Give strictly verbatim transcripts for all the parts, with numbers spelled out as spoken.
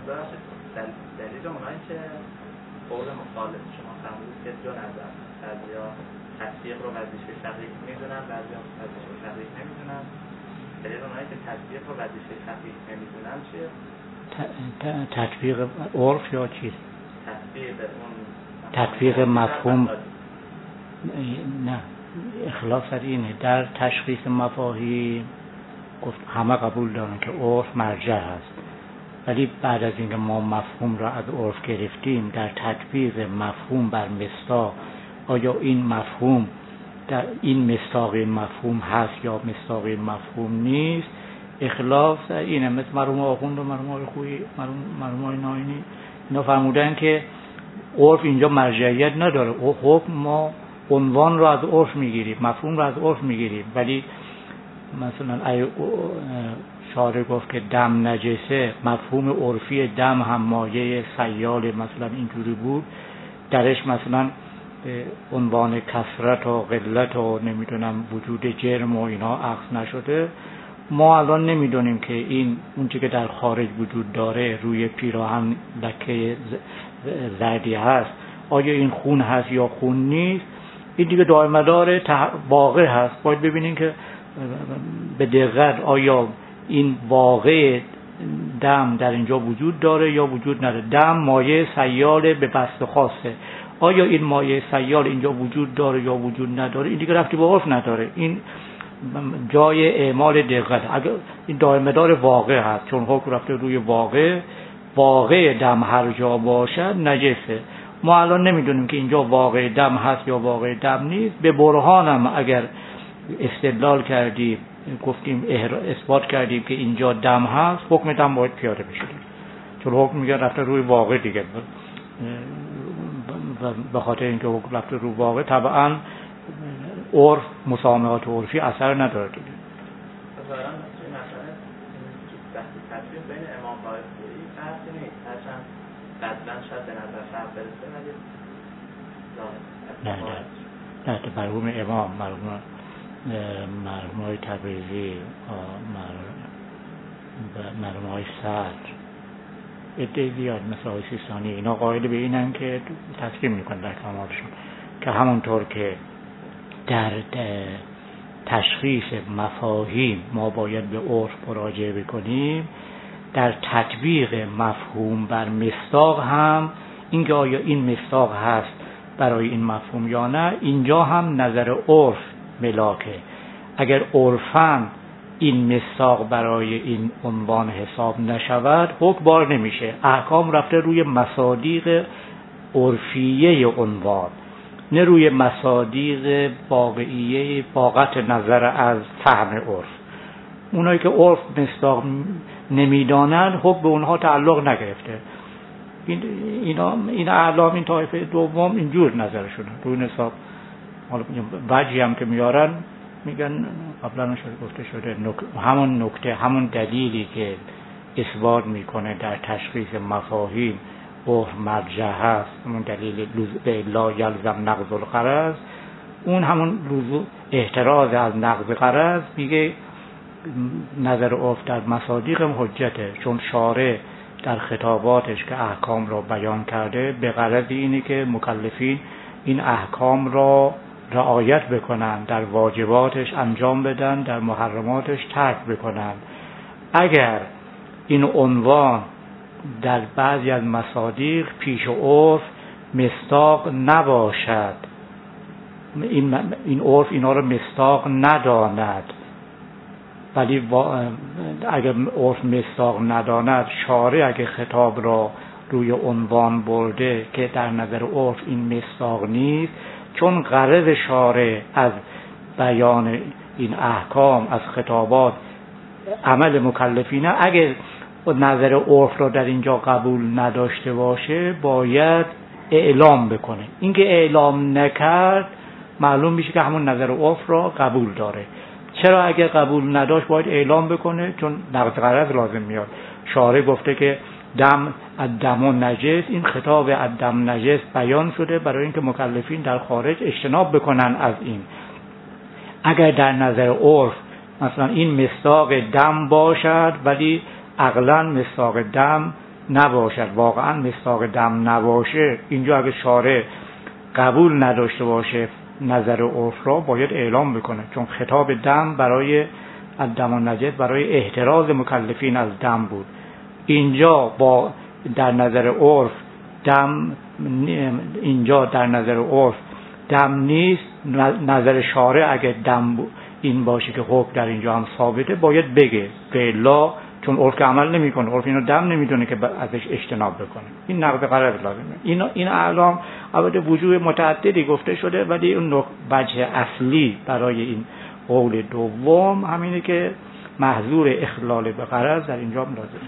ببخشید دلیل اونایی که قول مخالف شما فرمودید که دو نظر بعضیا تطبیق رو وظیفه فقیه میدونن، بعضیا وظیفه فقیه نمیدونن. دلیل اونایی که تطبیق رو وظیفه فقیه نمیدونن چیه؟ تطبیق عرف یا چیز؟ تطبیق اون تطبیق مفهوم. نه، اخلاف سر اینه. در تشخیص مفاهیم گفت همه قبول دارن که عرف مرجع هست، ولی بعد از اینکه ما مفهوم را از عرف گرفتیم، در تطبیق مفهوم بر مصداق آیا این مفهوم در این مصداق این مفهوم هست یا مصداق این مفهوم نیست، اخلاف سر اینه. مثل مرحوم آخوند و مرحوم آقای خویی، مرحوم آقای ناینی، اینا فرمودن که عرف اینجا مرجعیت نداره. حکم ما عنوان را از عرف میگیریم، مفهوم را از عرف میگیریم، ولی مثلا ای شارع گفت که دم نجسه، مفهوم عرفی دم هم مایه سیال مثلا اینجوری بود، درش مثلا عنوان کثرت و قلت و نمیدونم وجود جرم و اینا اخذ نشده. ما الان نمیدونیم که این اونچه که در خارج وجود داره، روی پیراهن لکه زردی هست، آیا این خون هست یا خون نیست. این دیگه دائم‌دار واقع هست. باید ببینیم که به دقت آیا این واقع دم در اینجا وجود داره یا وجود نداره. دم مایه سیال به بست خاصه، آیا این مایه سیال اینجا وجود داره یا وجود نداره، این دیگه ربطی به عرف نداره. این جای اعمال دقت. اگر این دائم‌دار واقع هست، چون حکم رفته روی واقع، واقع دم هر جا باشد نجسه. ما الان نمیدونیم که اینجا واقع دم هست یا واقع دم نیست. به برهانم اگر استدلال کردیم، گفتیم اثبات کردیم که اینجا دم هست، حکم دم باید پیاده بشه، چون حکم میگه رفته روی واقع دیگه. به خاطر اینکه حکم رفته روی واقع، طبعا عرف، مسامحات عرفی اثر نداره دیگه. مثلا مثلا وقتی تطبیق بین امام و خویی فرقی نیست، هرچند بعضا شاید به نظر فرق برسه، ولی نه نه نه مرحوم امام، مرحوم مرحوم های تبریزی، مرحوم های صدر، ادعای زیاد مثل های سیستانی، اینا قائل به اینن که تسلیم میکنن در کمالشون که همونطور که در تشخیص مفاهیم ما باید به عرف مراجعه بکنیم، در تطبیق مفهوم بر مصداق هم اینکه آیا این مصداق هست برای این مفهوم یا نه، اینجا هم نظر عرف ملاکه. اگر عرفاً این مصداق برای این عنوان حساب نشود، حکم بار نمیشه. احکام رفته روی مصادیق عرفیه عنوان، نه روی مصادیق واقعیه باقت نظر از فهم عرف. اونایی که عرف مصداق نمیدانند، حکم به اونها تعلق نگرفته. این اینا این اعلام، این طایفه دوم اینجور نظرشونه روی نصاب. حالا وجهی هم که میارن میگن قبلا شده گفته شده نک... همون نکته، همون دلیلی که اثبات میکنه در تشخیص مفاهیم عرف مرجع هست، همون دلیل لزوم لا یلزم نقض الغرض، اون همون لزوم احتراز از نقض غرض، میگه نظر عرف در مصادیق حجته، چون شارع در خطاباتش که احکام را بیان کرده به غرض اینه که مکلفین این احکام را رعایت بکنن، در واجباتش انجام بدن، در محرماتش ترک بکنن. اگر این عنوان در بعضی از مصادیق پیش عرف مصداق نباشد، این این عرف اینا رو مصداق نداند، ولی اگر عرف مصداق نداند، شارع اگر خطاب را روی عنوان برده که در نظر عرف این مصداق نیست، چون غرض شارع از بیان این احکام از خطابات عمل مکلفینه، اگر نظر عرف را در اینجا قبول نداشته باشه باید اعلام بکنه. اینکه اعلام نکرد معلوم میشه که همون نظر عرف را قبول داره. چرا اگر قبول نداشت باید اعلام بکنه؟ چون نقض غرض لازم میاد. شارع گفته که دم الدم نجس، این خطاب الدم نجس بیان شده برای اینکه مکلفین در خارج اجتناب بکنن از این. اگر در نظر عرف مثلا این مصداق دم باشد، ولی عقلاً مصداق دم نباشد، واقعا مصداق دم نباشه، اینجا اگه شارع قبول نداشته باشه نظر عرف را باید اعلام بکنه، چون خطاب دم برای الدم النجس برای احتراز مکلفین از دم بود. اینجا با در نظر عرف دم اینجا در نظر عرف دم نیست، نظر شارع اگه دم این باشه که حکم در اینجا هم ثابته باید بگه، فعلا چون عرف که عمل نمیکنه، عرف اینو دم نمیدونه که ازش اجتناب بکنه. این نقد قرار لازمه. این این اعلام البته وجوه متعددی گفته شده، ولی اون وجه اصلی برای این قول دوم همینه که محظور اخلال به غرض در اینجا هم لازمه.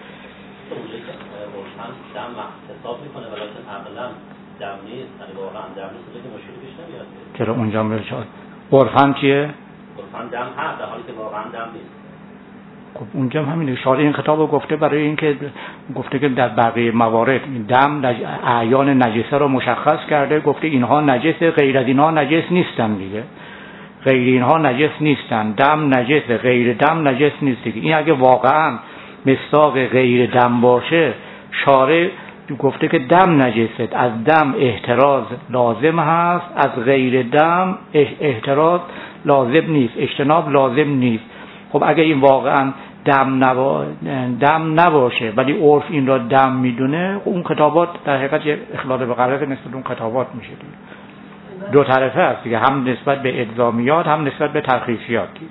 دم حساب میکنه ولی عقلا دم نیست، یعنی واقعا دم نیست که مشکلی پیش نمیاد. چرا اونجا میشه عرفاً چیه؟ عرفاً دم هست در حالی که واقعا دم نیست. خب اونجا هم همینه، شارع این خطابو گفته برای اینکه گفته که در بقیه موارد دم نج... اعیان نجسه رو مشخص کرده، گفته اینها نجسه، غیر از اینها نجس نیستن دیگه، غیر اینها نجس نیستن، دم نجسه، غیر دم نجس نیست دیگه. این اگه واقعا مصداق غیر دم باشه، شارع گفته که دم نجسه، از دم احتراز لازم هست، از غیر دم احتراز لازم نیست، اجتناب لازم نیست. خب اگه این واقعا دم نبا... دم نباشه ولی عرف این را دم میدونه، اون خطابات در حقیقت یه اخلال به غرض نسبت اون خطابات میشه دیگه. دو طرفه است دیگه، هم نسبت به الزامیات هم نسبت به ترخیصیات دیگه.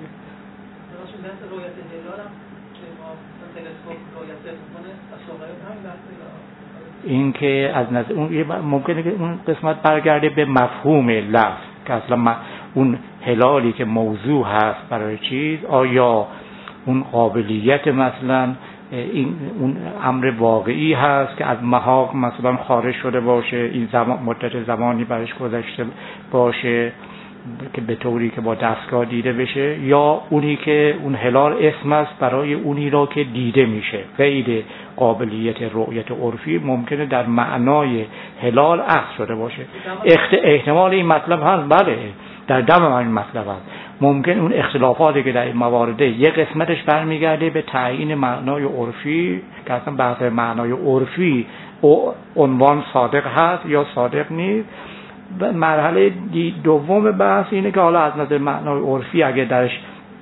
این که از نظر اون ممکنه که اون قسمت برگرده به مفهوم لفظ که اصلا اون هلالی که موضوع هست برای چیز، آیا اون قابلیت مثلا این اون امر واقعی هست که از محاق مثلا خارج شده باشه، این زمان مدت زمانی برش گذشته باشه که به طوری که با دستگاه دیده بشه، یا اونی که اون هلال اسم است برای اونی را که دیده میشه. غیر قابلیت رؤیت عرفی ممکنه در معنای هلال اخذ شده باشه. احتمال این مطلب هست، بله در دم این مطلب هست. ممکن اون اختلافاتی که در این موارده یک قسمتش برمیگرده به تعیین معنای عرفی که اصلا بحث معنای عرفی او عنوان صادق هست یا صادق نیست. مرحله دوم بحث اینه که حالا از نظر معنای عرفی اگه درش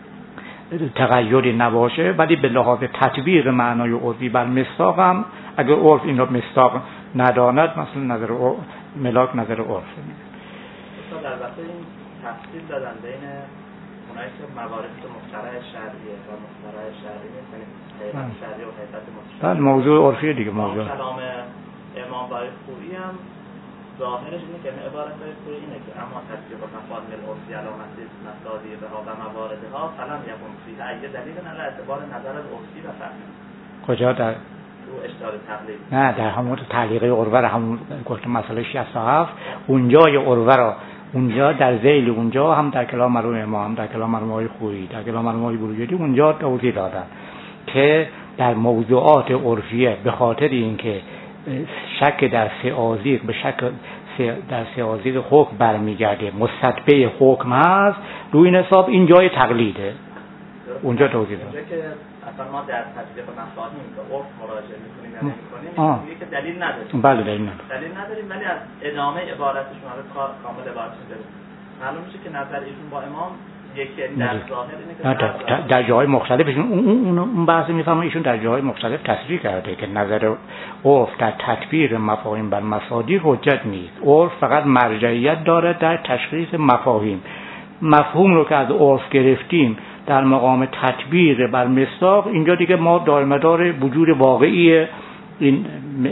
تغییری نباشه ولی به لحاظ تطبیق معنای عرفی بر مصداق هم اگه عرف این رو مصداق نداند، مثلا نظر ملاک نظر عرف در واقع این تفصیل دادن بین اونایی که موارد مخترع شرعیه و مخترع شرعی نیست، یعنی شرعی و حقیقت مستشار. بله موضوع عرفی دیگه. موضوع کلام امام بایخویی هم ظاهرش اینه که عبارت بایخویی اینه که اما تطبیق مفاهیم العرفی علامت مصادیق ها و مواردها فلم یکن فیها ای دلیل علی اعتبار نظر العرفی و فهمی. کجا در تو اشتار تقلید؟ نه در همون تعلیق عروه، همون گفت مسئله شصت و هفت اونجای عروه را اونجا در ذیل اونجا هم در کلام مرحوم امام، هم در کلام مرحوم خویی، در کلام مرحوم بروجردی اونجا توضیح دادن که در موضوعات عرفیه به خاطر اینکه شک در سیازیق به شک در سیازیق حکم برمیگرده، مستتبع حکم هست، روی این حساب این جای تقلیده. اونجا توضیح دادن که اصلا ما در تطبیق مفاهیم که عرف مراجعه می‌کنیم یا نمی‌کنیم میگه که دلیل نداریم. بله دلیل نداریم. دلیل نداریم ولی از ادامه عبارتشون رو کار کامل عبارتشون داریم. معلوم میشه که نظر ایشون با امام یکی در ظاهر اینه که در, در جاهای مختلفشون اون اون اون بحث میفهمه ایشون در جاهای مختلف تصریح کرده که نظر عرف در تطبیق مفاهیم بر مصادیق حجت نیست. عرف فقط مرجعیت داره در تشخیص مفاهیم. مفهوم رو که از عرف گرفتیم در مقام تطبیق بر مصداق، اینجا دیگه ما دارمدار وجود واقعی این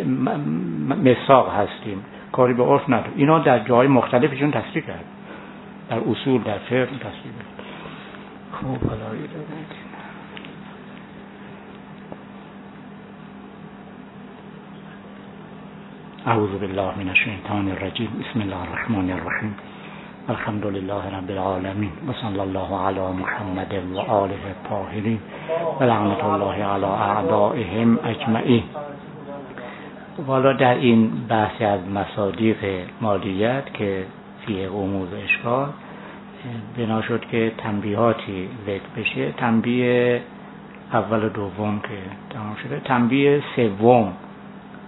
مصداق هستیم، کاری به عرف نداره. اینا در جای مختلفشون تصریح کرد، در اصول در فقه تصریح کرد. خوب حالا اعوذ بالله من الشیطان الرجیم. بسم الله الرحمن الرحیم. الحمد لله رب العالمین و صلی الله علی محمد و آله الطاهرین و لعنت الله علی اعدائهم اجمعین. والا در این بحث از مصادیق مالیت که فیه امور اشکال بنا شد که تنبیهاتی ذکر بشه. تنبیه اول و دوم که تمام شده، تنبیه سوم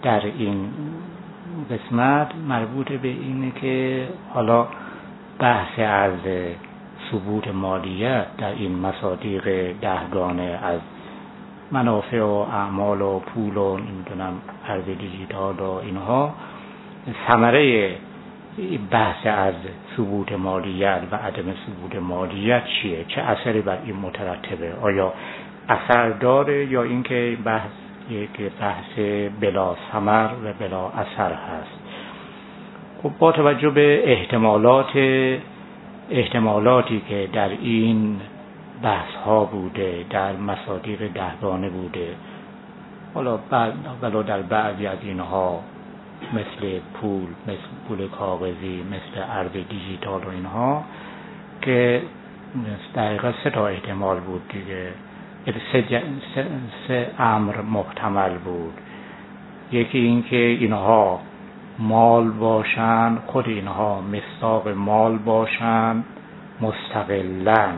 در این قسمت مربوط به اینه که حالا بحث از ثبوت مالیت در این مصادیق دهگانه از منافع و اعمال و پول و نمیدونم ارز دیجیتال و اینها، ثمره بحث از ثبوت مالیت و عدم ثبوت مالیت چیه؟ چه اثری بر این مترتبه؟ آیا اثر داره یا اینکه بحث یک بحث بلا ثمر و بلا اثر هست؟ خب با توجه به احتمالات احتمالاتی که در این بحث ها بوده، در مصادیق دهگانه بوده، حالا ولو در بعضی از اینها مثل پول، مثل پول کاغذی، مثل ارز دیجیتال و اینها، که در حقیقت سه تا احتمال بود دیگه، سه, سه, سه امر محتمل بود. یکی این که اینها مال باشن، خود اینها مصداق مال باشن مستقلاً،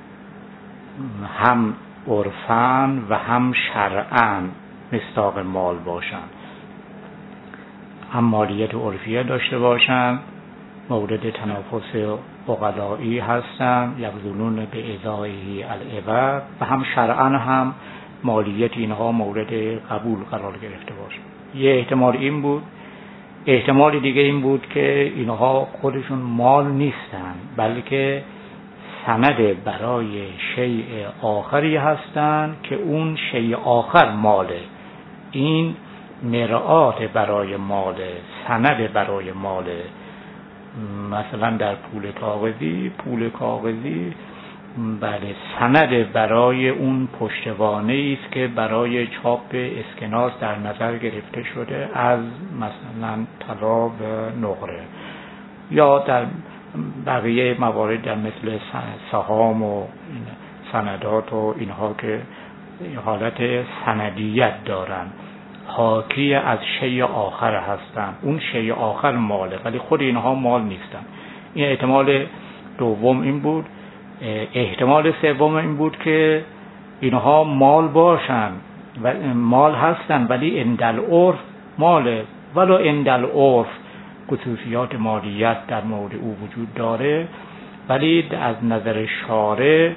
هم عرفاً و هم شرعاً مصداق مال باشن، هم مالیت عرفیه داشته باشن، مورد تنافس عقلایی هستن، یبذلون به ازایه العوض، و هم شرعاً هم مالیت اینها مورد قبول قرار گرفته باشه. یه احتمال این بود. احتمال دیگه این بود که اینها خودشون مال نیستن، بلکه سند برای شیء آخری هستن که اون شیء آخر ماله. این مرآت برای ماله، سند برای ماله. مثلا در پول کاغذی، پول کاغذی بله سند برای اون پشتوانه است که برای چاپ اسکناس در نظر گرفته شده از مثلا طلا و نقره، یا در بقیه موارد در مثل سهام و سندات و اینها که حالت سندیت دارن، حاکی از شیء آخر هستن، اون شیء آخر ماله ولی خود اینها مال نیستن. این احتمال دوم این بود. احتمال سوم این بود که اینها مال باشن و مال هستن ولی اندل عرف ماله، ولو اندل عرف خصوصیات مالیت در مورد او وجود داره، ولی از نظر شارع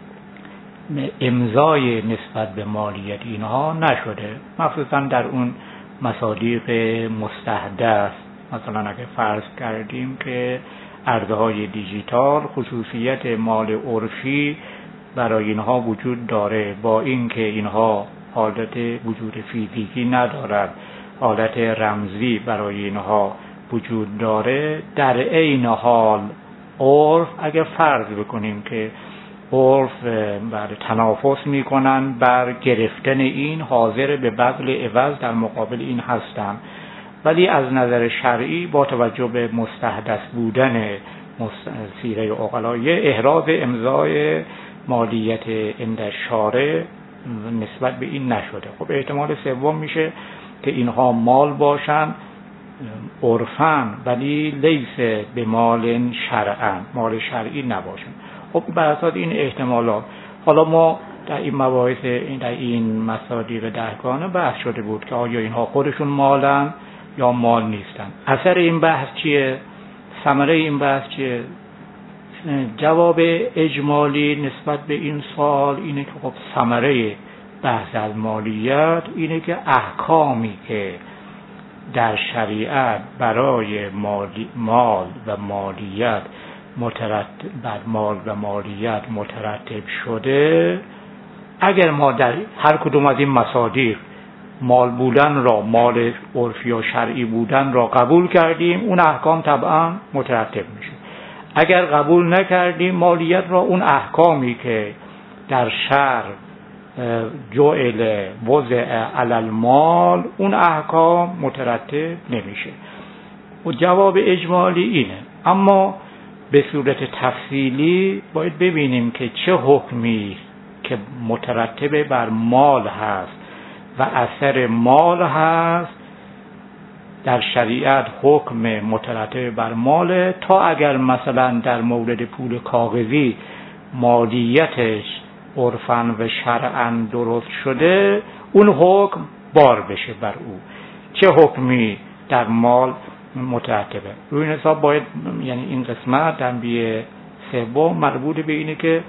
امضای نسبت به مالیت اینها نشده، مخصوصا در اون مصادیق مستحدث. مثلا اگه فرض کردیم که ارزهای دیجیتال خصوصیت مال عرفی برای اینها وجود داره، با اینکه اینها حالت وجود فیزیکی ندارد، حالت رمزی برای اینها وجود داره، در عین حال عرف، اگر فرض بکنیم که عرف بر تنافس میکنن بر گرفتن این، حاضر به بذل عوض در مقابل این هستن، ولی از نظر شرعی با توجه به مستحدث بودن سیره عقلایه احراز امضای مالیت عند شارع نسبت به این نشده. خب احتمال سوم میشه که اینها مال باشن عرفاً ولی لیس به مال شرعاً، مال شرعی نباشن. خب بر اساس این احتمالات حالا ما در این مباحث در این مصادیق دهگانه بحث شده بود که آیا اینها خودشون مالن یا مال نیستن. اثر این بحث چیه؟ ثمره این بحث چیه؟ جواب اجمالی نسبت به این سوال اینه که خب ثمره بحث از مالیت اینه که احکامی که در شریعت برای مالی مال و مالیت مترتب بر مال و مالیت مترتب شده، اگر ما در هر کدوم از این مصادیق مال بودن را، مال عرفی و شرعی بودن را قبول کردیم، اون احکام طبعا مترتب میشه. اگر قبول نکردیم مالیت را، اون احکامی که در شرع جعل وضع علی المال، اون احکام مترتب نمیشه. و جواب اجمالی اینه. اما به صورت تفصیلی باید ببینیم که چه حکمی که مترتب بر مال هست و اثر مال هست در شریعت حکم مترتب بر مال، تا اگر مثلا در مورد پول کاغذی مالیتش عرفاً و شرعاً درست شده، اون حکم بار بشه بر او. چه حکمی در مال مترتبه. روی این حساب باید یعنی این قسمت تنبیه سوم مربوط به اینه که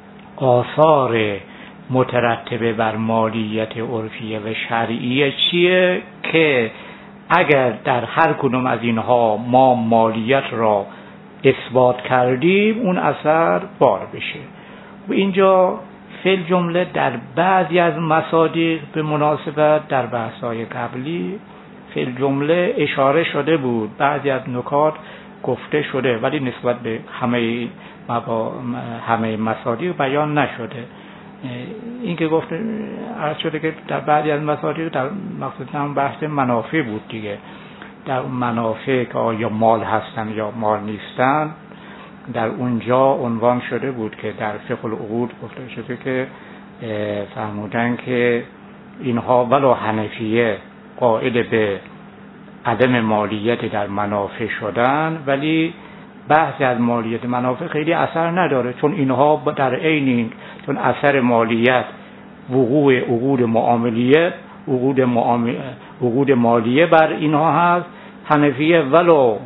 آثار مترتبه بر مالیت عرفیه و شرعیه چیه که اگر در هر کدوم از اینها ما مالیت را اثبات کردیم اون اثر بار بشه. و اینجا فعل جمله در بعضی از مصادیق به مناسبت در بحث‌های قبلی فعل جمله اشاره شده بود، بعضی از نکات گفته شده ولی نسبت به همه مبا... همه مصادیق بیان نشده. این که گفته عرض شده که در بعضی از مصادیق در مقصود هم بحث منافع بود دیگه، در منافع که آیا مال هستن یا مال نیستن در اونجا عنوان شده بود که در فقه العقود گفته شده که فرمودن که اینها ولو حنفیه قائل به عدم مالیت در منافع شدن ولی بحث از مالیت منافع خیلی اثر نداره، چون اینها در عین این چون اثر مالیت وقوع عقود معاملیه عقود معامل عقود مالیه بر اینها هست. حنفیه ولو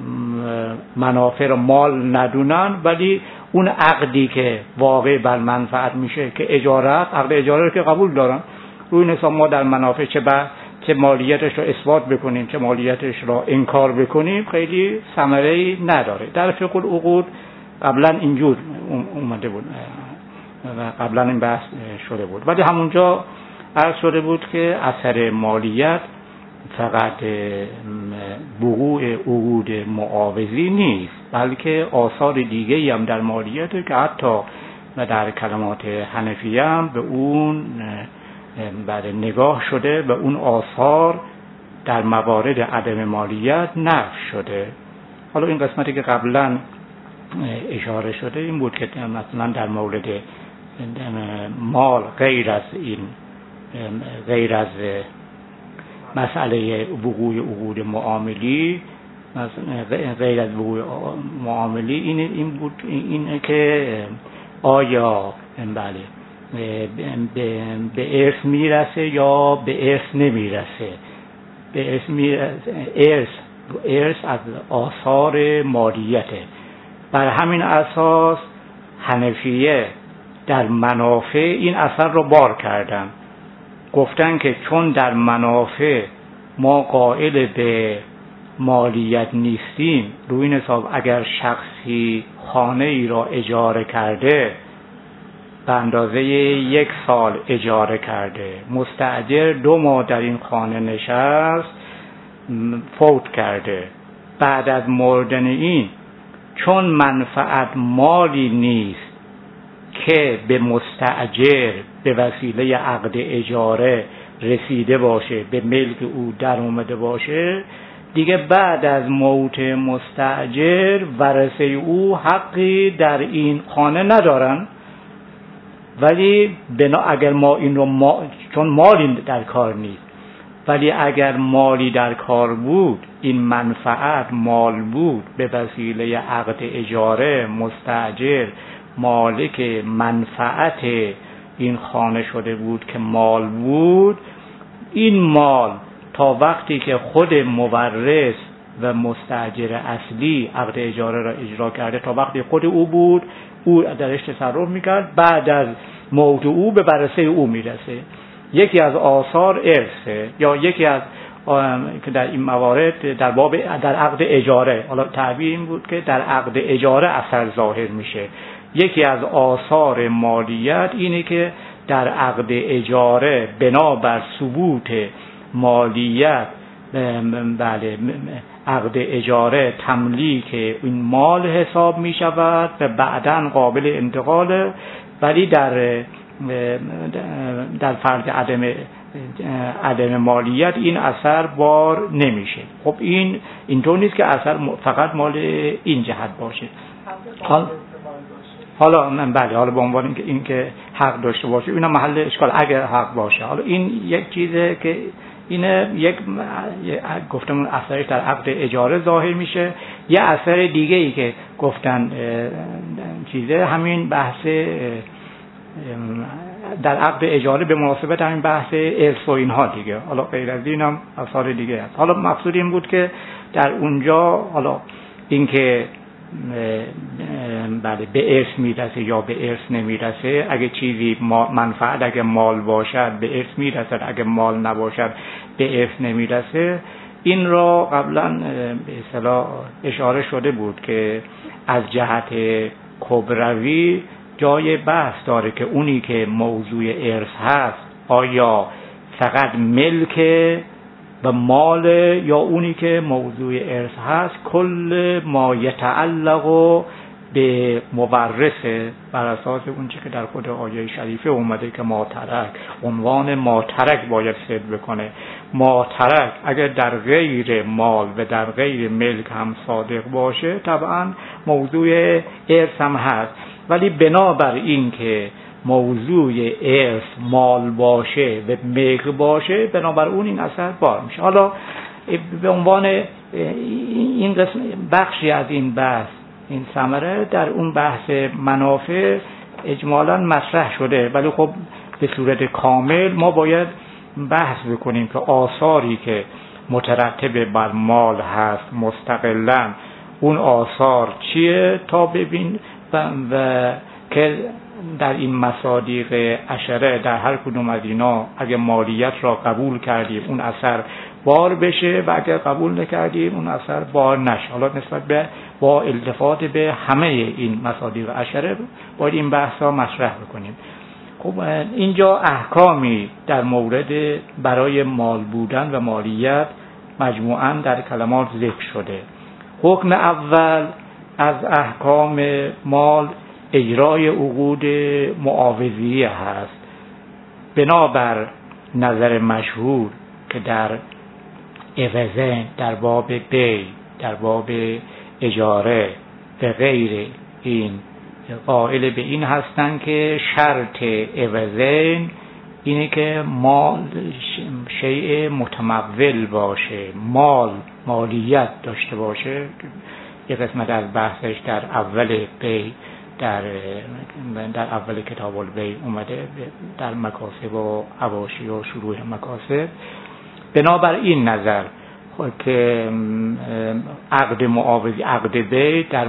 منافع را مال ندونن ولی اون عقدی که واقع بر منفعت میشه که اجاره است، عقد اجاره رو که قبول دارن. روی این حساب ما در منافع چه بر چه مالیتش رو اثبات بکنیم چه مالیتش رو انکار بکنیم خیلی ثمره‌ای نداره. در فقه العقود قبلا اینجور اومده بود و قبلا این بحث شده بود، ولی همونجا عرض شده بود که اثر مالیت فقط وقوع عقود معاوضی نیست بلکه آثار دیگه‌ای هم در مالیت که حتی و در کلمات حنفیه هم به اون بعد نگاه شده و اون آثار در موارد عدم مالیت نفی شده. حالا این قسمتی که قبلا اشاره شده این بود که مثلا در مورد مال غیر از این غیر از مسئله وقوع عقود معاملی غیر از وقوع معاملی این این بود این که آیا بله به به ارث میرسه یا به ارث نمیرسه. به ارث میرسه ارث ارث از آثار مالیته. بر همین اساس حنفیه در منافع این اثر رو بار کردن، گفتن که چون در منافع ما قائل به مالیت نیستیم، روی این حساب اگر شخصی خانه ای را اجاره کرده به اندازه یک سال اجاره کرده، مستأجر دو ماه در این خانه نشست، فوت کرده، بعد از مردن این چون منفعت مالی نیست که به مستأجر به وسیله عقد اجاره رسیده باشه، به ملک او در اومده باشه، دیگه بعد از موت مستأجر ورثه او حقی در این خانه ندارن. ولی بنا اگر ما این رو ما چون مالی در کار نیست، ولی اگر مالی در کار بود، این منفعت مال بود، به وسیله عقد اجاره مستأجر مالک منفعت این خانه شده بود که مال بود، این مال تا وقتی که خود مورث و مستأجر اصلی عقد اجاره را اجرا کرده تا وقتی خود او بود او درش تصرف میکرد، بعد از موت او به ورثه او میرسه. یکی از آثار ارثه یا یکی از که در این موارد در باب در عقد اجاره، حالا تعبیر این بود که در عقد اجاره اثر ظاهر میشه. یکی از آثار مالیت اینه که در عقد اجاره بنابر ثبوت مالیت بله عقد اجاره تملیک این مال حساب می شود و بعداً قابل انتقاله، ولی در در فرض عدم عدم مالیت این اثر بار نمیشه. خب این اینطور نیست که اثر فقط مال این جهت باشه. حالا من بله حالا به عنوان اینکه اینکه حق داشته باشه اینا محل اشکال اگر حق باشه. حالا این یک چیزه که اینه یک گفتم اثرش در عقد اجاره ظاهر میشه. یه اثر دیگه ای که گفتن چیزه همین بحث در عقد اجاره به مناسبت همین بحث ارث و اینها دیگه، حالا غیر از این هم آثار دیگه هست. حالا مقصود این بود که در اونجا حالا اینکه بله به ارث میرسه یا به ارث نمیرسه، اگه چیزی منفعت اگه مال باشد به ارث میرسد، اگه مال نباشد به ارث نمیرسه، این را قبلا به اصطلاح اشاره شده بود که از جهت کبروی جای بحث داره که اونی که موضوع ارث هست آیا فقط ملک و مال، یا اونی که موضوع ارث هست کل ما یتعلق به مورثه، بر اساس اون چیزی که در خود آیه شریفه اومده که ما ترک، عنوان ما ترک باید صد بکنه. ما ترک اگر در غیر مال و در غیر ملک هم صادق باشه طبعا موضوع ارث هم هست، ولی بنابر این که موضوع ارث مال باشه و ملک باشه، بنابر اون این اثر بار میشه. حالا به عنوان این قسم بخشی از این بحث، این ثمره در اون بحث منافع اجمالاً مطرح شده، ولی خب به صورت کامل ما باید بحث بکنیم که آثاری که مترتب بر مال هست مستقلاً اون آثار چیه تا ببین و, و که در این مصادیق عشره در هر کدوم از اینا اگه مالیت را قبول کردیم اون اثر بار بشه و اگر قبول نکردیم اون اثر بار نشه. حالا نسبت به با التفات به همه این مصادیق عشره باید این بحثا مطرح بکنیم. خب اینجا احکامی در مورد برای مال بودن و مالیت مجموعاً در کلمات ذکر شده. حکم اول از احکام مال اجرای عقود معاوضیه هست. بنابر نظر مشهور که در عوضین، در باب بی، در باب اجاره و غیر این قائل به این هستند که شرط عوضین اینه که مال شیء متمول باشه، مال مالیت داشته باشه. یه قسمت از بحثش در اول بی در در اول کتاب البیع اومده، در مکاسب و حواشی و شروع مکاسب. بنابر این نظر که عقد معاوضی، عقد بیع در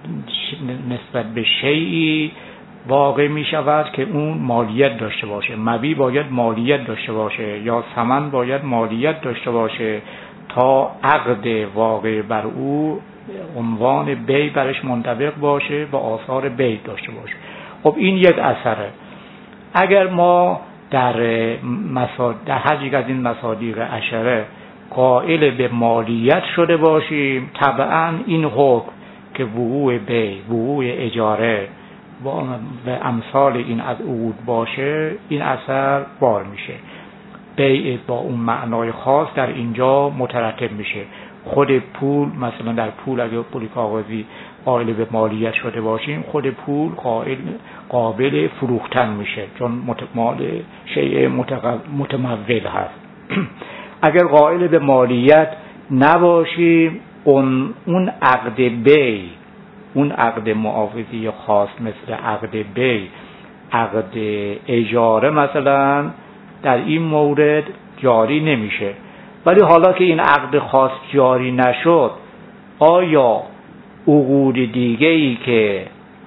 نسبت به شیئی واقع می شود که اون مالیت داشته باشه، مبیع باید مالیت داشته باشه یا ثمن باید مالیت داشته باشه تا عقد واقع بر او عنوان بی برش منطبق باشه و آثار بی داشته باشه. خب این یک اثره. اگر ما در مساد در هر یک از این مصادیق عشره قائل به مالیت شده باشیم، طبعا این حکم که وقوع بی، وقوع اجاره و امثال این از عقود باشه، این اثر بار میشه. بیع با اون معنای خاص در اینجا مترتب میشه. خود پول، مثلا در پول اگه پول کاغذی قائل به مالیت شده باشیم، خود پول قائل قابل فروختن میشه چون مال شیء متمول هست. اگر قائل به مالیت نباشیم، اون اون عقد بی، اون عقد معاوضی خاص مثل عقد بی، عقد اجاره مثلا در این مورد جاری نمیشه. ولی حالا که این عقد خاص جاری نشد، آیا عقود دیگه ای که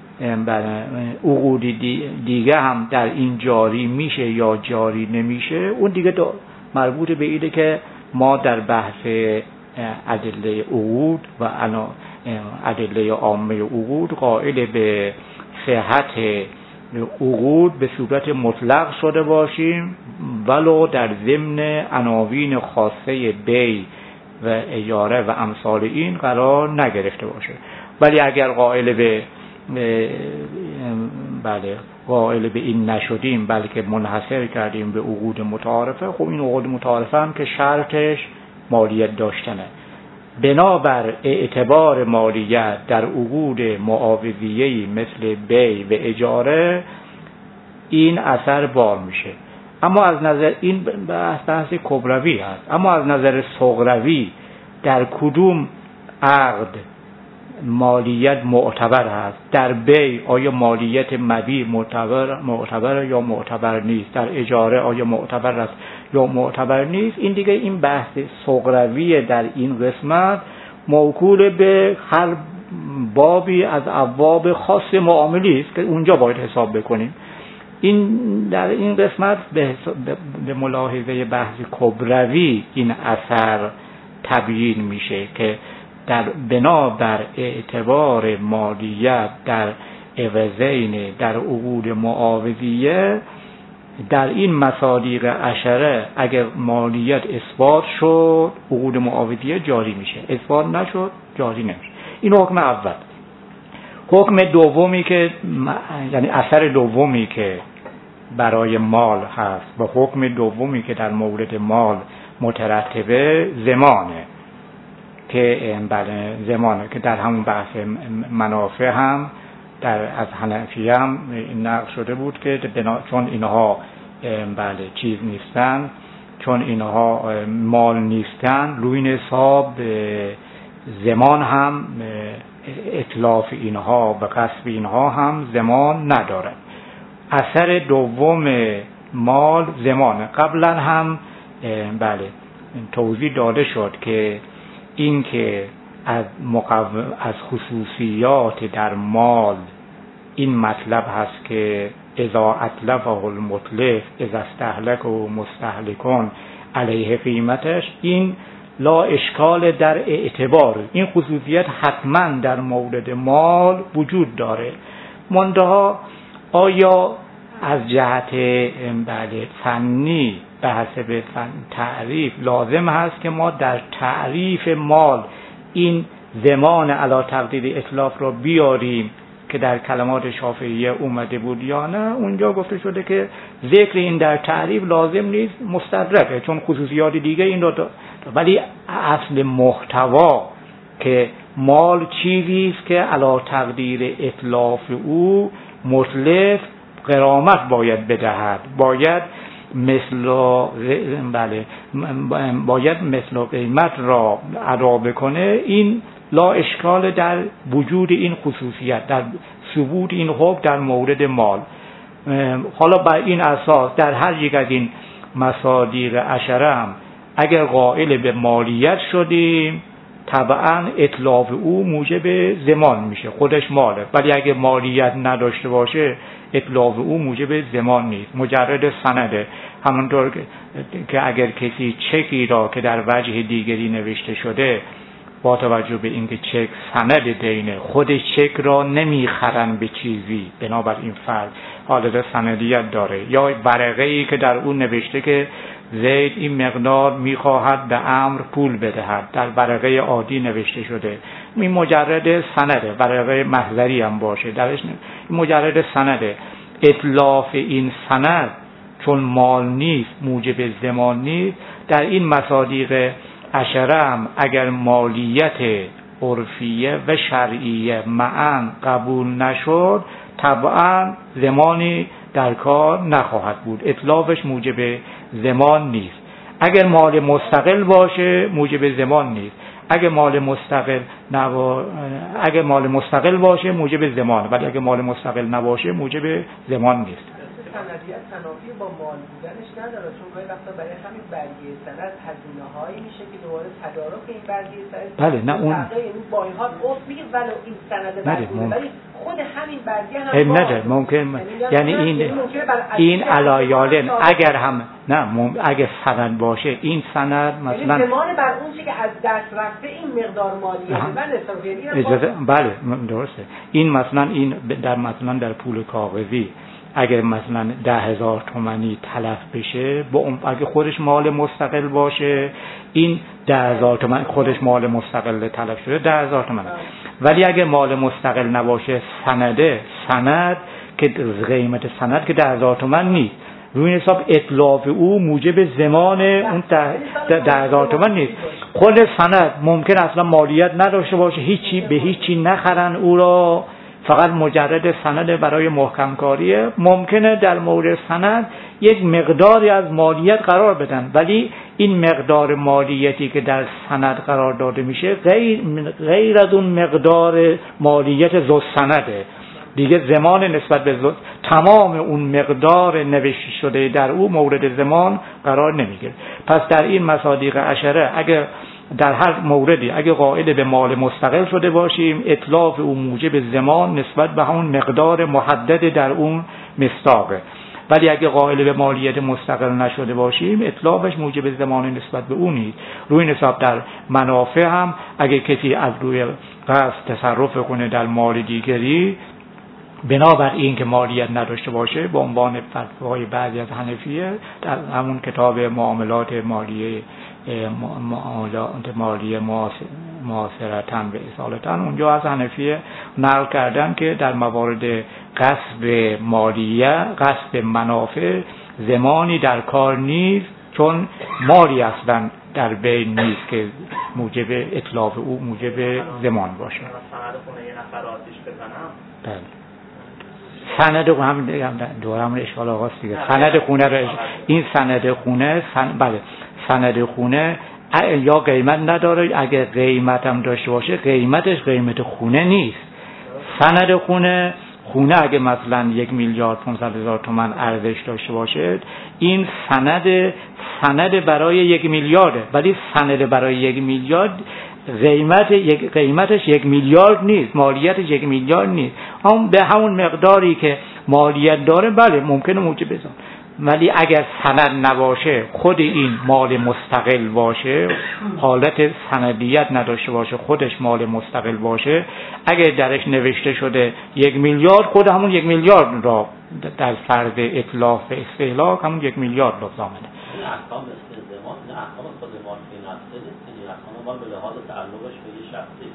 عقود دیگه هم در این جاری میشه یا جاری نمیشه؟ اون دیگه مربوط به اینه که ما در بحث ادله عقود و ادله عامه عقود قائل به صحت عقود به صورت مطلق شده باشیم، ولو در ضمن عناوین خاصه بی و اجاره و امثال این قرار نگرفته باشه. ولی اگر قائل به بله قائل به این نشدیم بلکه منحصر کردیم به عقود متعارفه، خب این عقود متعارفه هم که شرطش مالیت داشتنه، بنابر اعتبار مالیت در عقود معاوضیه‌ای مثل بی و اجاره این اثر بار میشه. اما از نظر این بحث بحث کبروی هست. اما از نظر صغروی در کدوم عقد مالیت معتبر است. در بی آیا مالیت مبیع معتبر معتبر یا معتبر نیست، در اجاره آیا معتبر است یا معتبر نیست. این دیگه این بحث صغروی در این قسمت موکول به هر بابی از ابواب خاص معاملی است که اونجا باید حساب بکنیم. این در این قسمت به, به ملاحظه بحث کبروی این اثر تبیین میشه که در بنابر اعتبار مالیت در عوضین در عقود معاوضیه در این مصادیق عشره اگر مالیت اثبات شد عقود معاوضیه جاری میشه، اثبات نشد جاری نمیشه. این حکم اول. حکم دومی که یعنی اثر دومی که برای مال هست و حکم دومی که در مورد مال مترتبه زمانه که بله زمانه که در همون بحث منافع هم در از حنفی هم نقل شده بود که بنا چون اینها بله چیز نیستن، چون اینها مال نیستن روی نصاب زمان هم اتلاف اینها و قصب اینها هم زمان ندارد. اثر دوم مال زمان. قبلا هم بله توضیح داده شد که این که از مقوم از خصوصیات در مال این مطلب هست که اذا اطلفه المطلف اذا استهلک و مستهلکون علیه قیمتش، این لا اشکال در اعتبار این خصوصیت حتما در مورد مال وجود داره. منتها آیا از جهت بله فنی به حسب فن تعریف لازم هست که ما در تعریف مال این زمان علی تقدیر اتلاف را بیاریم که در کلمات شافعیه اومده بود یا نه؟ اونجا گفته شده که ذکر این در تعریف لازم نیست، مستدرکه، چون خصوصیات دیگه این رو داره. ولی اصل محتوا که مال چیزی است که علی تقدیر اتلاف او مطلق غرامت باید بدهد، باید مثل بله باید مثل قیمت را ادا بکنه. این لا اشکال در وجود این خصوصیت، در ثبوت این حکم در مورد مال. حالا بر این اساس در هر یک از این مصادیق عشره هم اگر قائل به مالیت شدیم طبعا اتلاف او موجب زمان میشه، خودش ماله. ولی اگر مالیت نداشته باشه اتلاف او موجب زمان نیست، مجرد سنده. همونطور که اگر کسی چکی را که در وجه دیگری نوشته شده با توجه به اینکه چک سند دینه خود چک را نمیخرن به چیزی، بنابراین فرد حالت سندیت داره، یا ورقه‌ای که در اون نوشته که زید این مقدار میخواهد به امر پول بدهد، در ورقه عادی نوشته شده، این مجرد سنده، ورقه محضری هم باشه درش این مجرد سنده. اتلاف این سند چون مال نیست موجب زمان نیست. در این مصادیق عشره هم اگر مالیت عرفیه و شرعیه معاً قبول نشد طبعا زمانی در کار نخواهد بود، اتلافش موجب زمان نیست. اگر مال مستقل باشه موجب زمان نیست، اگر مال مستقل نبا... اگر مال مستقل باشه موجب زمان، ولی اگر مال مستقل نباشه موجب زمان نیست. سندیت تنافی با مال بودنش نداره، چون گاهی وقتا برای همین برگه سند هزینه هایی میشه که دوباره تدارک این برگه سند بله نه اون یعنی بایها گفت میگه ولو این سند برگه مم... ولی خود همین برگه هم نداره ممکن یعنی این این علایالن اگر هم نه مم... اگر سند باشه این سند مثلا یعنی زمان بر اون چیزی که از دست رفته این مقدار مالی یعنی من اجازه بله درسته. این مثلا این در مثلا در پول کاغذی اگر مثلا ده هزار تومانی تلف بشه با اون اگه خودش مال مستقل باشه این ده هزار تومن خودش مال مستقل تلف شده ده هزار تومن. ولی اگه مال مستقل نباشه سنده سند که قیمت سند که ده هزار تومن نیست، روی حساب اتلاف او موجب زمان اون ده هزار تومن نیست. خود سند ممکن اصلا مالیت نداشته باشه، هیچی به هیچی نخرن او را، فقط مجرد سند برای محکم کاریه. ممکنه در مورد سند یک مقداری از مالیت قرار بدن ولی این مقدار مالیتی که در سند قرار داده میشه غیر, غیر از اون مقدار مالیت ذو سنده دیگه. زمان نسبت به زد... تمام اون مقدار نوشته شده در او مورد زمان قرار نمیگیره. پس در این مصادیق عشره اگر در هر موردی اگه قائل به مال مستقل شده باشیم اتلاف او موجب زمان نسبت به همون مقدار محدد در اون مصداقه، ولی اگه قائل به مالیت مستقل نشده باشیم اطلافش موجب زمان نسبت به اون نیست. روی نسب در منافع هم اگه کسی از روی قصد تصرف کنه در مال دیگری بنابر این که مالیت نداشته باشه به عنوان فتوای بعضی از حنفیه در همون کتاب معاملات مالیه معاملات مالیه معاصرتن و اصالتن اونجا از حنفیه نقل کردن که در موارد غصب مالیه غصب منافع زمانی در کار نیست چون مالی اصلا در بین نیست که موجب اتلاف او موجب زمان باشه. بله سند هم دور هم اشکال آغاز دیگه. سند خونه رو این سند خونه سن... بله سند خونه یا قیمت نداره، اگه قیمت هم داشته باشه قیمتش قیمت خونه نیست. سند خونه خونه اگه مثلا یک میلیارد پانصد هزار تومان ارزش داشته باشه این سند سند برای یک میلیارده، ولی سند برای یک میلیارد قیمت یک قیمتش یک میلیارد نیست، مالیتش یک میلیارد نیست. هم به همون مقداری که مالیت داره بله ممکنه موجب بزن، ولی اگر سند نباشه خود این مال مستقل باشه حالت سندیت نداشته باشه خودش مال مستقل باشه اگر درش نوشته شده یک میلیارد خود همون یک میلیارد را در فرض اتلاف و استهلاک همون یک میلیارد لازم داره. این احکام استلزامات نه احکام خود مال فی نفسه نیست، این احکام مال به لحاظ تعلقش به یه شخصی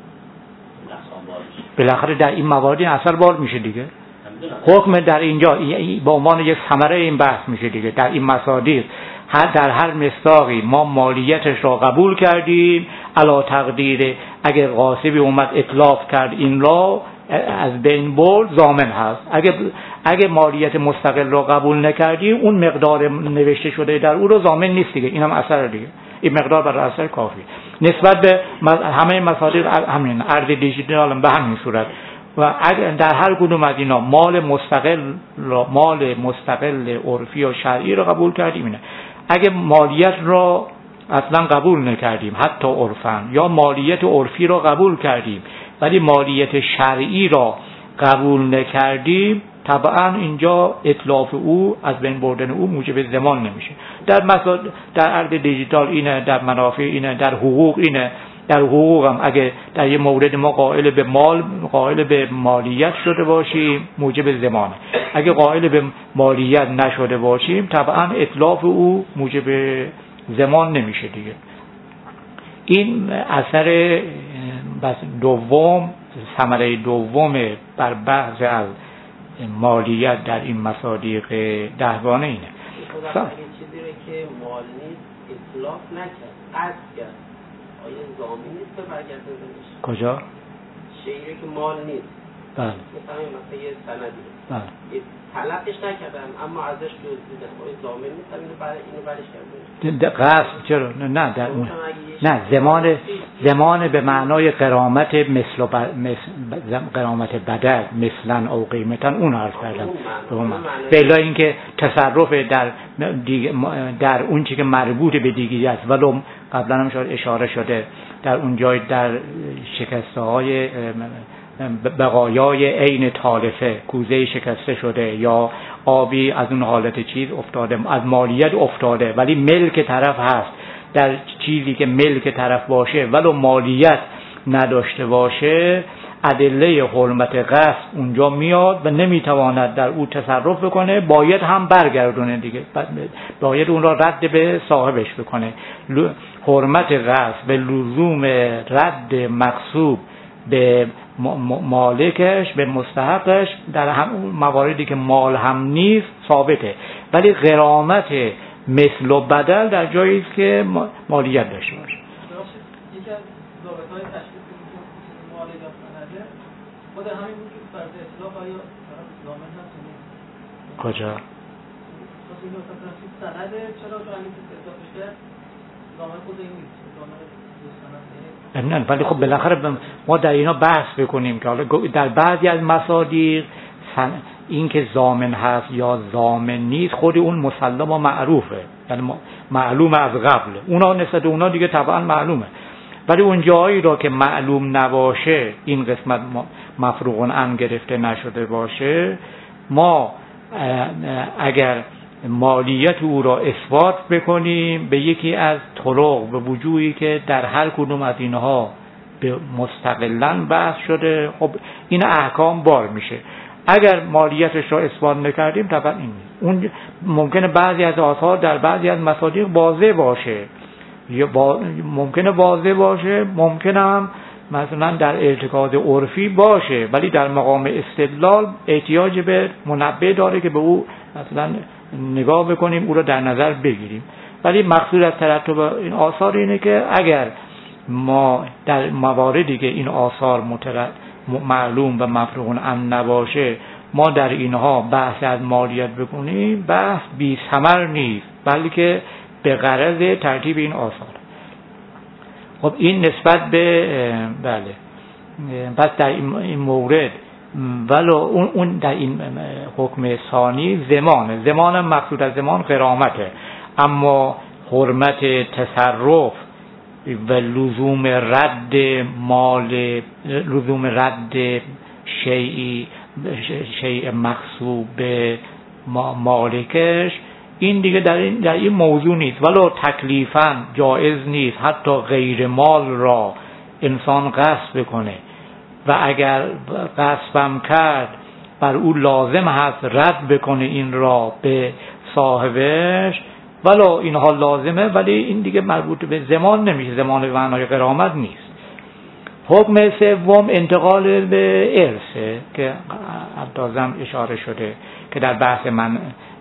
این احکام بار میشه. بالاخره در این موارد این اثر بار میشه دیگه. حکم در اینجا به عنوان یک ثمره این بحث میشه دیگه. در این مصادیق هر در هر مصداقی ما مالیتش را قبول کردیم علی تقدیر اگر غاصبی اومد اتلاف کرد این را از بین برد ضامن هست. اگه اگه مالیت مستقل را قبول نکردیم اون مقدار نوشته شده در او رو ضامن نیست دیگه. اینم اثر دیگه، این مقدار برای اثر کافی. نسبت به همه مصادیق همین ارز دیجیتال به همین صورت و اگر در هر کدوم از اینا مال مستقل را مال مستقل عرفی و شرعی را قبول کردیم اینه. اگه مالیت را اصلا قبول نکردیم حتی عرفاً یا مالیت عرفی را قبول کردیم ولی مالیت شرعی را قبول نکردیم طبعا اینجا اتلاف او از بین بردن او موجب زمان نمیشه. در مثلا در ارز دیجیتال اینه، در منافع اینه، در حقوق اینه. در حقوق هم اگه در یه مورد ما قائل به مال قائل به مالیت شده باشیم موجب زمانه، اگه قائل به مالیت نشده باشیم طبعا اتلاف او موجب زمان نمیشه دیگه. این اثر بس دوم ثمره دوم بر بحث از مالیت در این مصادیق دهگانه اینه. خب اگه چیزی رو که مال نیست اتلاف نکرد قصد کرد آیا ضامن نیست به برگرده بهش؟ کجا؟ شیعی که مال نیست بله مثلا مثلا یه سندی بله طلبش نکردم اما ازش دزدیدم آیا ضامن نیست اینو برای اینو برش کرده؟ قصد چرا؟ نه در اون نه زمان زمان به معنای قرامت مثل و ب... مثل قرامت بدل مثلا او قیمتا اون عرض کردم به الا اینکه تصرف در دیگ... در اون چی که مربوط به دیگری است ولو قبلا هم شاید اشاره شده در اون جای در شکسته های بقایای عین تالفه کوزه شکسته شده یا آبی از اون حالت چیز افتاده از مالیت افتاده ولی ملک طرف هست، در چیزی که ملک طرف باشه ولو مالیت نداشته باشه ادله حرمت قصد اونجا میاد و نمیتواند در او تصرف بکنه، باید هم برگردونه دیگه، باید اون را رد به صاحبش بکنه. حرمت قصد به لزوم رد مغصوب به مالکش به مستحقش در هم مواردی که مال هم نیست ثابته، ولی غرامت مثل و بدل در جایی است که مالیت داشته باشه. یکی از ضابط‌های تشخیص اینکه مال یا سنده خود همین بود که فرض اطلاق آیا طرف ضامن هست یا نیست. کجا؟ مثلا این مثلا تو سند چرا تو علی اضافه کرد زمان خود این نیست زمان نه ولی خب بالاخره ما در اینا بحث بکنیم که حالا در بعضی از مصادیق این که ضامن هست یا ضامن نیست خود اون مسلم و معروفه، یعنی معلوم از قبل، اونا نسبت اونا دیگه طبعا معلومه. ولی اون جایی را که معلوم نباشه، این قسمت مفروغ عن گرفته نشده باشه، ما اگر مالیت او را اثبات بکنیم به یکی از طرق به وجوهی که در هر کدوم از اینها به مستقلاً بحث شده، خب این احکام بار میشه. اگر مالیتش را اثبات نکردیم طبعا این نیست. اون ممکنه بعضی از آثار در بعضی از مصادیق واضح باشه، یا با ممکنه واضح باشه، ممکنه هم مثلا در ارتکاز عرفی باشه، ولی در مقام استدلال احتیاج به منبه داره که به او مثلا نگاه بکنیم، او را در نظر بگیریم. ولی مقصود از ترتب این آثار اینه که اگر ما در مواردی که این آثار متر... معلوم و مفروغ عن نباشه، ما در اینها بحث از مالیت بکنیم، بحث بی ثمر نیست، بلکه به غرض ترتیب این آثار. خب این نسبت به بله پس در این مورد ولو اون, اون در این حکم ثانی زمانه، زمان مقصود از زمان غرامته، اما حرمت تصرف و لزوم رد مال، لزوم رد شیئی شیء مغصوب به مالکش، این دیگه در این در این موضوع نیست. ولو تکلیفاً جایز نیست حتی غیر مال را انسان غصب بکنه، و اگر غصبم کرد بر او لازم هست رد بکنه این را به صاحبش، ولو اینها لازمه، ولی این دیگه مربوط به زمان نمیشه، زمان به معنای غرامت نیست. حکم سوم انتقال به ارثه که عبدالعظیم اشاره شده که در بحث من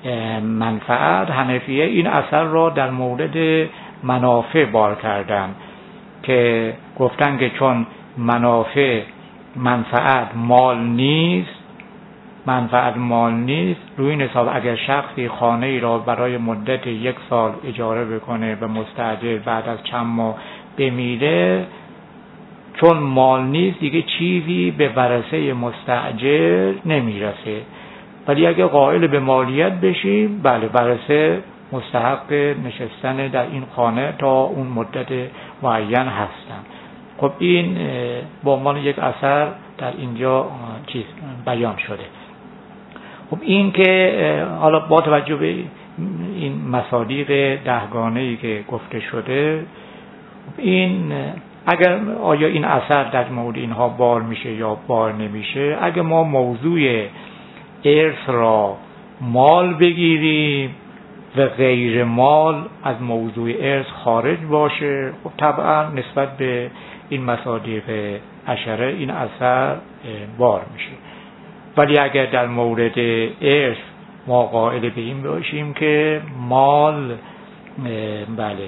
منفعت حنفیه این اثر را در مورد منافع بار کردن که گفتن که چون منافع منفعت مال نیست، منفعت مال نیست، روی این حساب اگر شخصی خانه ای را برای مدت یک سال اجاره بکنه و مستأجر بعد از چند ماه بمیره، چون مال نیست دیگه چیزی به ورثه مستأجر نمیرسه. ولی اگه قائل به مالیت بشیم، بله ورثه مستحق نشستن در این خانه تا اون مدت معین هستن. خب این به عنوان یک اثر در اینجا چیز بیان شده. خب این که حالا با توجه به این مصادیق دهگانه‌ای که گفته شده، این اگر آیا این اثر در مورد اینها بار میشه یا بار نمیشه، اگر ما موضوع ارث را مال بگیریم و غیر مال از موضوع ارث خارج باشه، خب طبعا نسبت به این مصادیق عشره این اثر بار میشه. ولی اگر در مورد ارث ما قائل به این باشیم که مال بله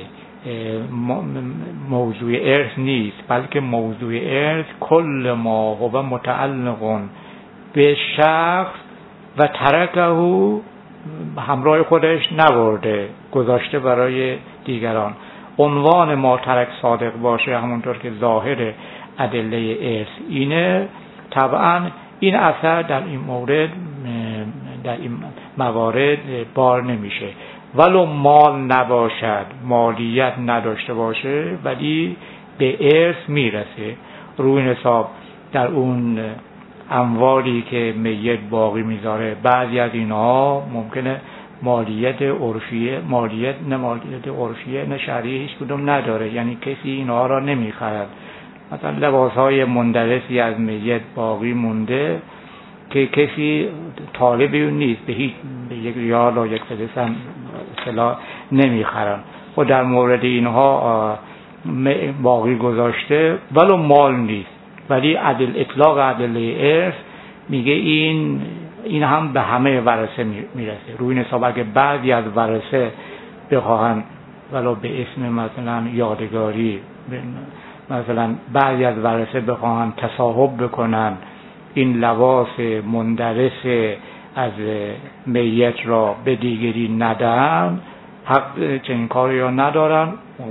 موضوع ارث نیست، بلکه موضوع ارث کل ما هو متعلق به شخص و ترکه همراه خودش نبرده، گذاشته برای دیگران. عنوان ما ترک صادق باشه، همونطور که ظاهر ادله ارث اینه، طبعا این اثر در این مورد در این موارد بار نمیشه. ولو مال نباشد، مالیت نداشته باشه، ولی به ارث میرسه. روی این حساب در اون اموالی که میت باقی میذاره، بعضی از اینها ممکنه مالیت عرفیه مالیت نه مالیت عرفیه نه شرعی هیچ کدوم نداره، یعنی کسی اینها را نمیخرد. مثلا لباسهای مندرسی از میت باقی مونده که کسی طالبی نیست، به هیچ به یک ریال و یک فلسم اصطلاح نمیخرن، و در مورد اینها باقی گذاشته ولو مال نیست، ولی عدل اطلاق ادله ارث میگه این این هم به همه ورثه میرسه. روی این حساب اگه بعضی از ورثه بخواهن ولو به اسم مثلا یادگاری، مثلا بعضی از ورثه بخواهن تصاحب بکنن این لباس مندرس از میت را به دیگری ندن حق چنین کاری را ندارن،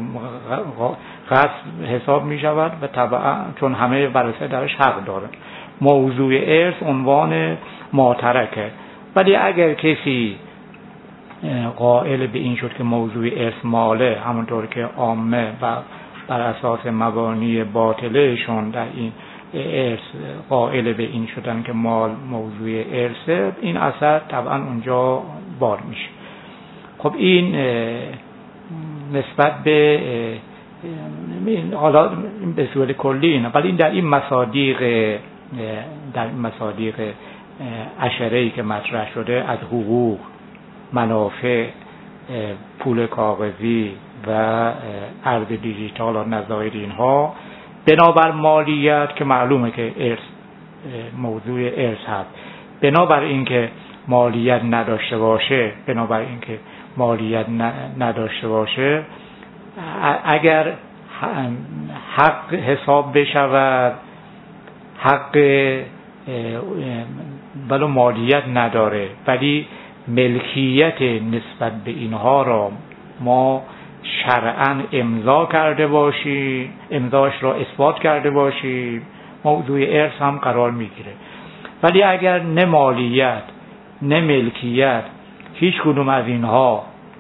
غصب حساب می شود و طبعا چون همه ورثه درش حق دارن. موضوع ارث عنوان ماترکه. ولی اگر کسی قائل به این شد که موضوع ارث ماله، همونطور که عامه و بر اساس مبانی باطلهشون در این ارث قائل به این شدن که مال موضوع ارثه، این اثر طبعا اونجا بار میشه. خب این نسبت به حالا به صورت کلی اینه، ولی این در این مصادیق در این مصادیق عشره‌ای که مطرح شده از حقوق، منافع، پول کاغذی و ارز دیجیتال و نظایر اینها، بنابر مالیت که معلومه که ارث موضوع ارث هست، بنابر اینکه مالیت نداشته باشه بنابر اینکه مالیت نداشته باشه اگر حق حساب بشود، حق ولو مالیت نداره ولی ملکیت نسبت به اینها را ما شرعاً امضا کرده باشیم، امضاش را اثبات کرده باشیم، موضوع ارث هم قرار میگیره. ولی اگر نه مالیت نه ملکیت هیچ کدوم از اینها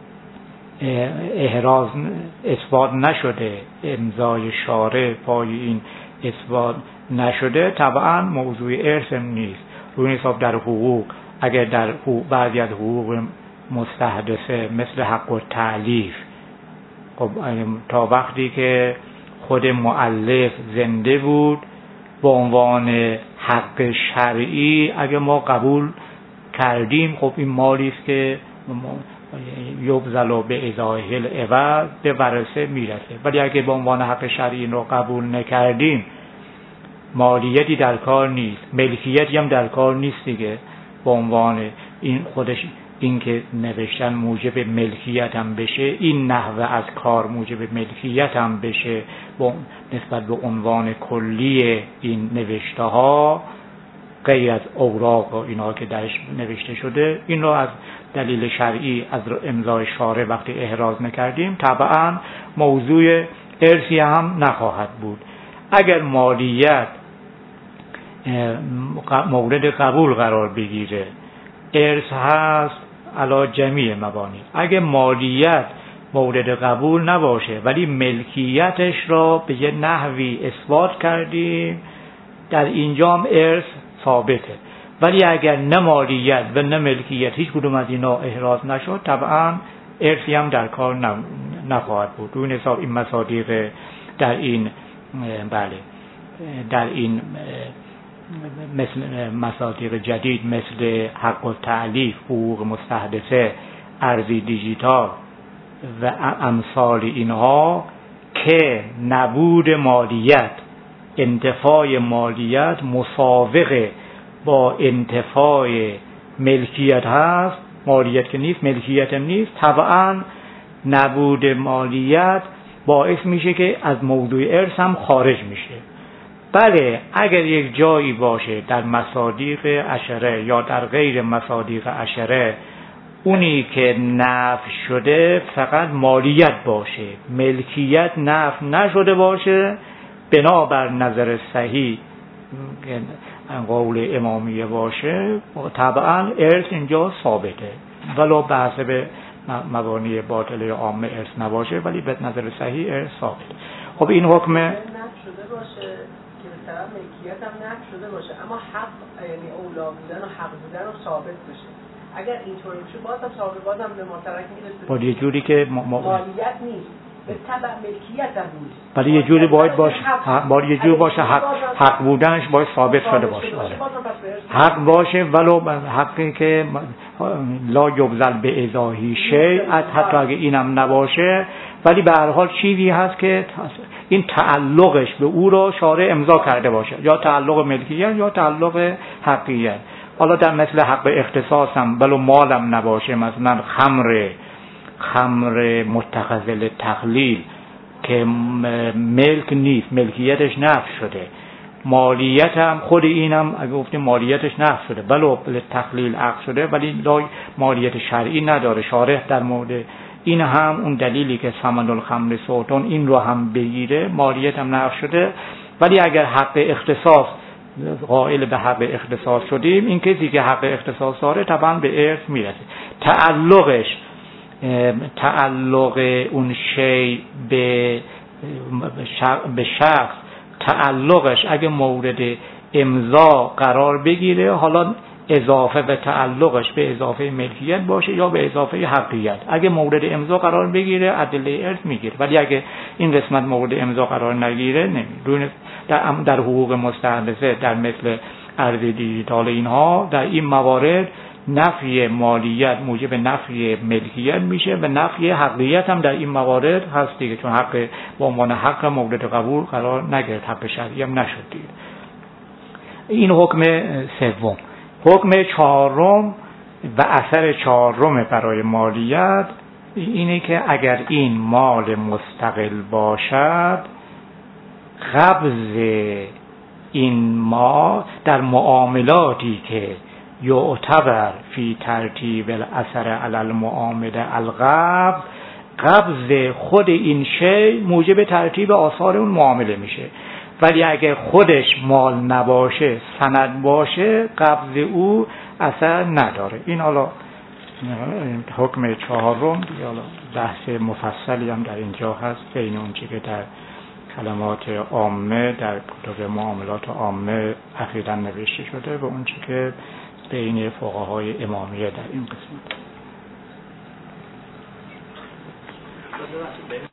احراز اثبات نشده، امضای شارع پای این اثبات نشده، طبعا موضوع ارث نیست. روی حساب در حقوق، اگر در حقوق بعضی از حقوق مستحدثه مثل حق التألیف، خب تا وقتی که خود مؤلف زنده بود به عنوان حق شرعی اگه ما قبول کردیم، خب این مالی است که یبذل به ازاحه العوض به ورثه میرسه. ولی اگه به عنوان حق شرعی رو قبول نکردیم، مالیتی در کار نیست، ملکیتی هم در کار نیست دیگه. به عنوان این خودش این که نوشتن موجب ملکیت هم بشه، این نحوه از کار موجب ملکیت هم بشه با نسبت به عنوان کلی این نوشته ها، غیر از اوراق و اینا که درش نوشته شده، این رو از دلیل شرعی از امضای شارع وقتی احراز نکردیم، طبعا موضوع ارثی هم نخواهد بود. اگر مالیت مورد قبول قرار بگیره، ارث هست علی جمیع مبانی. اگه مالیت مورد قبول نباشه ولی ملکیتش را به یه نحوی اثبات کردیم، در اینجا هم ارث ثابته. ولی اگر نه مالیت و نه ملکیت هیچ کدوم از اینا احراز نشد، طبعا ارثی هم در کار نخواهد بود. روی حساب این مصادیق در این بله در این مثل مصادیق جدید مثل حق التألیف، حقوق مستحدثه، ارزی دیجیتال و امثال اینها که نبود مالیت، انتفاع مالیت مساوق با انتفاع ملکیت هست، مالیت که نیست ملکیت هم نیست، طبعا نبود مالیت باعث میشه که از موضوع ارث هم خارج میشه. بله اگر یک جایی باشه در مصادیق عشره یا در غیر مصادیق عشره اونی که نفی شده فقط مالیت باشه، ملکیت نفی نشده باشه، بنابر نظر صحیح قول امامیه باشه، طبعا ارث اینجا ثابته، ولو به حسب مبانی باطله عامه ارث نباشه، ولی به نظر صحیح ارث ثابته. خب این حکم نفی شده باشه که به طرف ملکیت هم نفی شده باشه، اما حق یعنی اولا بودن و حق بودن رو ثابت بشه. اگر اینطوری بشه باز هم ثابت، باز هم به ماترک میرسه. با یه جوری که ما... مالیت نیست، به تبع ملکیت هم نیست، ولی یه جوری باید باشه، باید یه جوری باشه حق حق بودنش باید ثابت شده باشه. آره. حق باشه ولو حقی که لا یبذل به ازاحی شیء، حتی اگه اینم نباشه، ولی به هر حال چیزی هست که این تعلقش به او رو شارع امضا کرده باشه، یا تعلق ملکیت یا تعلق حقیقت. حالا در مثل حق اختصاص هم ولو مالم نباشه، مثلا خمر خمر متخذل تقلیل که ملک نیست، ملکیتش نفی شده، مالیت هم خود اینم اگه گفتیم مالیتش نقص شده بله تخلیل عقد شده ولی مالیت شرعی نداره. شارح در مورد این هم اون دلیلی که ثمن الخمر سلطان این رو هم بگیره مالیت هم نقص شده، ولی اگر حق اختصاص قائل به حق اختصاص شدیم این کسی که حق اختصاص داره طبعا به ارث میرسه. تعلقش تعلق اون شی به به شخص تعلقش اگه مورد امضا قرار بگیره حالا اضافه به تعلقش به اضافه ملکیت باشه یا به اضافه حقیقت، اگه مورد امضا قرار بگیره ادله ارث میگیره، ولی اگه این قسمت مورد امضا قرار نگیره نمیگیره. در در حقوق مستحدثه در مثل ارز دیجیتال اینها در این موارد نفی مالیت موجب نفی ملکیت میشه و نفی حقیقت هم در این موارد هست دیگه، چون حق به عنوان حق مورد قبول قرار نگرفت، حق شرعی هم نشد دیگه. این حکم سوم. حکم چهارم و اثر چهارم برای مالیت اینه که اگر این مال مستقل باشد قبض این مال در معاملاتی که یعتبر فی ترتیب الاثر علی المعامله القبض، قبض خود این شی موجب ترتیب آثار اون معامله میشه، ولی اگه خودش مال نباشه سند باشه قبض او اثر نداره. این حالا حکم چهارم دیگه، حالا بحث مفصلی هم در اینجا هست بین اون چیزی که در کلمات عامه در کتب معاملات عامه اخیراً نوشته شده و اون چیزی که بین فقهای امامیه در این قسمت.